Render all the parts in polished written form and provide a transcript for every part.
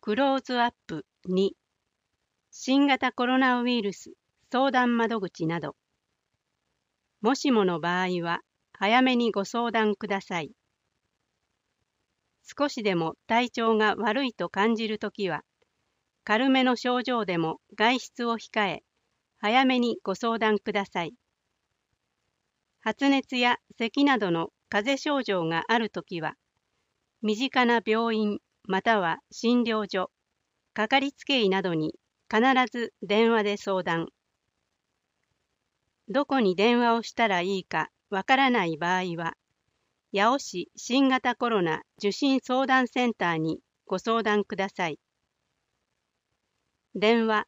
クローズアップ2、新型コロナウイルス相談窓口など。もしもの場合は、早めにご相談ください。少しでも体調が悪いと感じるときは、軽めの症状でも外出を控え、早めにご相談ください。発熱や咳などの風邪症状があるときは、身近な病院または診療所、かかりつけ医などに必ず電話で相談。どこに電話をしたらいいかわからない場合は、八尾市新型コロナ受診相談センターにご相談ください。電話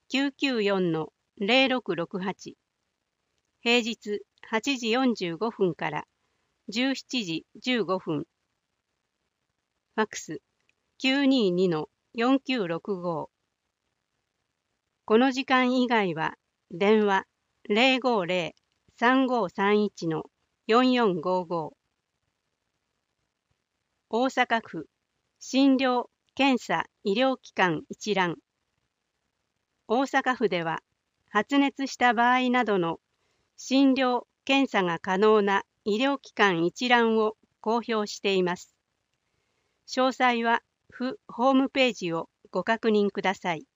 994-0668、平日8時45分から17時15分。ファックス922-4965。この時間以外は電話050-3531-4455。大阪府診療・検査・医療機関一覧。大阪府では発熱した場合などの診療・検査が可能な医療機関一覧を公表しています。詳細は府ホームページをご確認ください。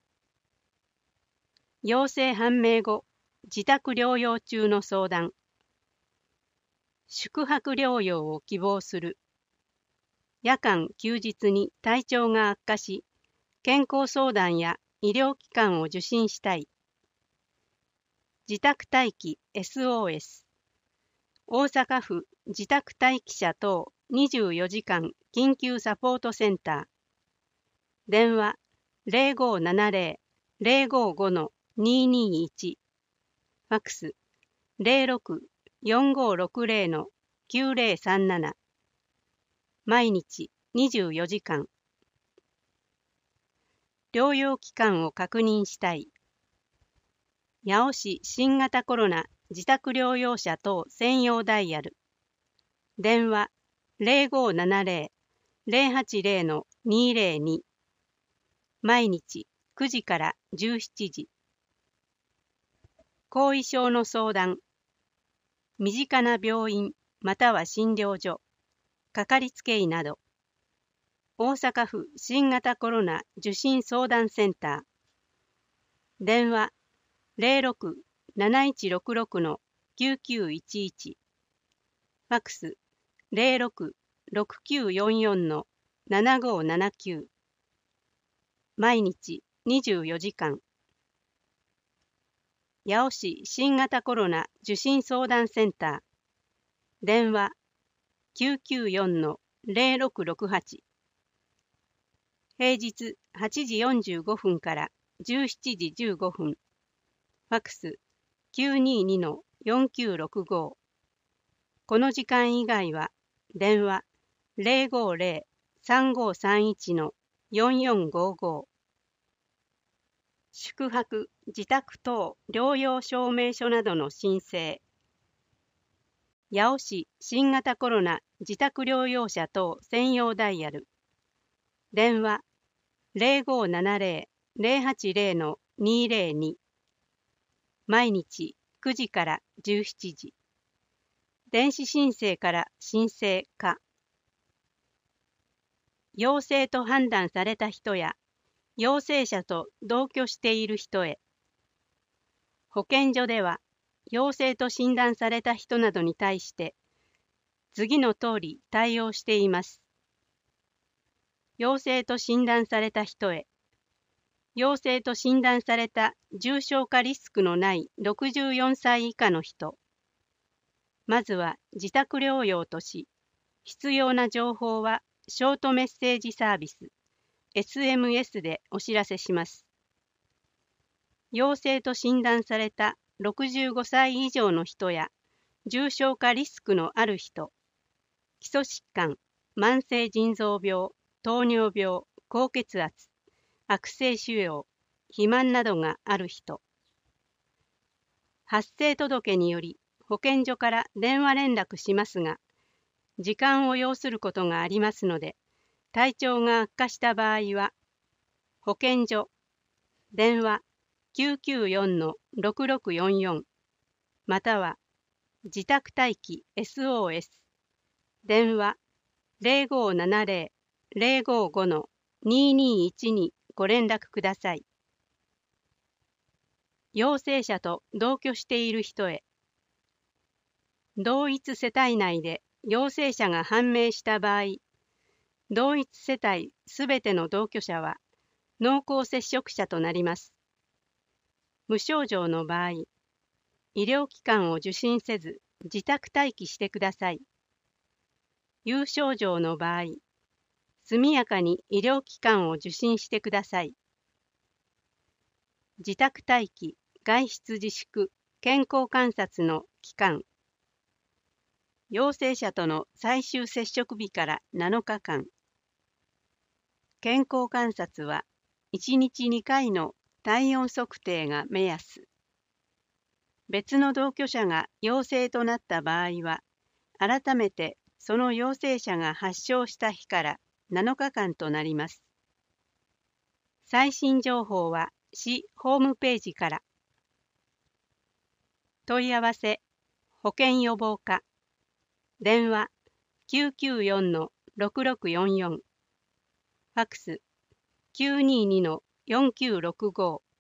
陽性判明後、自宅療養中の相談。宿泊療養を希望する。夜間・休日に体調が悪化し、健康相談や医療機関を受診したい。自宅待機 SOS。大阪府自宅待機者等24時間緊急サポートセンター。電話0570-055-221。ファックス06-4560-9037。毎日24時間。療養期間を確認したい。八尾市新型コロナ自宅療養者等専用ダイヤル。電話0570-080-202。毎日9時から17時。後遺症の相談。身近な病院または診療所、かかりつけ医など。大阪府新型コロナ受診相談センター。電話06-7166-9911。ファックス06-6944-7579。毎日24時間。八尾市新型コロナ受診相談センター。電話994-0668。平日8時45分から17時15分。ファックス922-4965。この時間以外は電話050-3531-4455。宿泊・自宅等療養証明書などの申請。八尾市新型コロナ自宅療養者等専用ダイヤル。電話0570-080-202。毎日9時から17時。電子申請から申請可。陽性と判断された人や陽性者と同居している人へ。保健所では陽性と診断された人などに対して次の通り対応しています。陽性と診断された人へ。陽性と診断された重症化リスクのない64歳以下の人。まずは自宅療養とし、必要な情報はショートメッセージサービス SMS でお知らせします。陽性と診断された65歳以上の人や重症化リスクのある人、基礎疾患、慢性腎臓病、糖尿病、高血圧、悪性腫瘍、肥満などがある人。発生届により保健所から電話連絡しますが、時間を要することがありますので、体調が悪化した場合は保健所、電話 994-6644 または自宅待機 SOS、電話 0570-055-2212 にご連絡ください。陽性者と同居している人へ。同一世帯内で陽性者が判明した場合、同一世帯すべての同居者は濃厚接触者となります。無症状の場合、医療機関を受診せず自宅待機してください。有症状の場合、速やかに医療機関を受診してください。自宅待機、外出自粛、健康観察の期間。陽性者との最終接触日から7日間。健康観察は1日2回の体温測定が目安。別の同居者が陽性となった場合は、改めてその陽性者が発症した日から7日間となります。最新情報は市ホームページから。問い合わせ、保健予防課、電話 994-6644、ファクス 922-4965